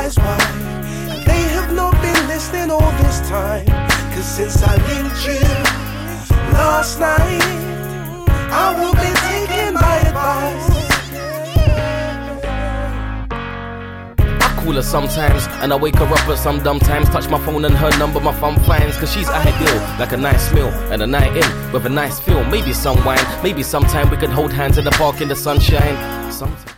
eyes wide. They have not been listening all this time. Cause since I linked you last night, I will be taking my advice. Call her sometimes, and I wake her up at some dumb times. Touch my phone and her number my phone finds. Cause she's ideal, like a nice meal and a night in with a nice feel. Maybe some wine, maybe sometime we can hold hands in the park in the sunshine. Sometimes